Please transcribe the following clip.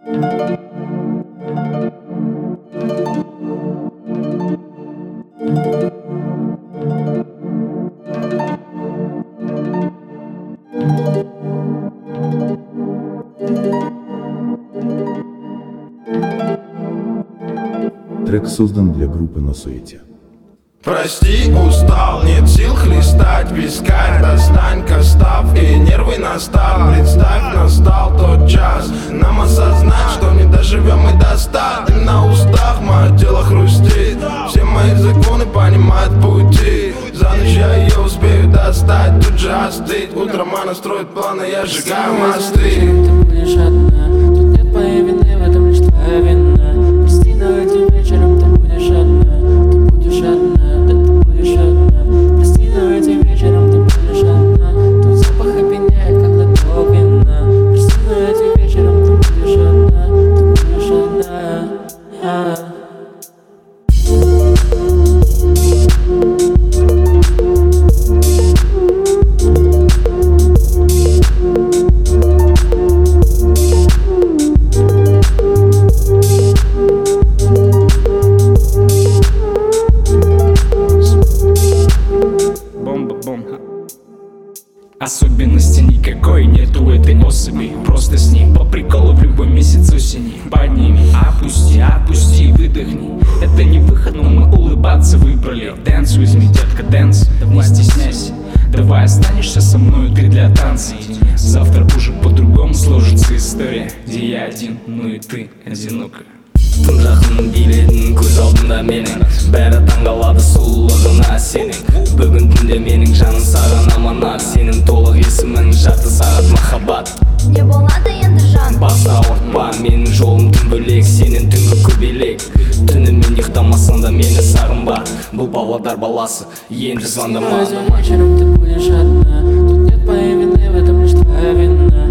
Трек создан для группы «На суете». Прости, устал, нет сил хлестать вискарь. Достань костав и нервы настал. Представь, настал тот час нам осознать, что не доживем мы до 100. Ты на устах, мое тело хрустит. Все мои законы понимают пути. За ночь я ее успею достать, тут же остыть. Утром она строит планы, я сжигаю мосты. Ты будешь одна, тут нет моей вины, в этом лишь твоя вина. Прости, но этим вечером ты будешь одна. Ты будешь одна, да ты будешь одна. Прости, но этим вечером ты будешь одна. Тут запах опьяняет, как глоток вина. Прости, но этим вечером ты будешь одна. Ты будешь одна. Особенности никакой нету этой особи. Просто с ней по приколу в любой месяц осени. Подними, опусти, выдохни. Это не выход, но мы улыбаться выбрали. Dance with me, детка, dance, не стесняйся. Давай останешься со мной, ты для танца. Завтра уже по-другому сложится история, где я один, ну и ты одинока. Тым жақын биледің көз алдымда менің. Бәрі таңғалады сұлулығына сенің. Бүгін түнде менің жаным саған аманат. Сенің толық есімің жарты сағат махаббат. Не болады енді жан, Баса ауыртпа, менің жолым түн бөлек. Сенің түнгі көбелек. Түнімен ұйықтамасаң да мені сағынба. Бұл Павлодар баласы, енді звондама. Вечером ты будешь одна. Тут нет моей вины, в этом лишь твоя вина.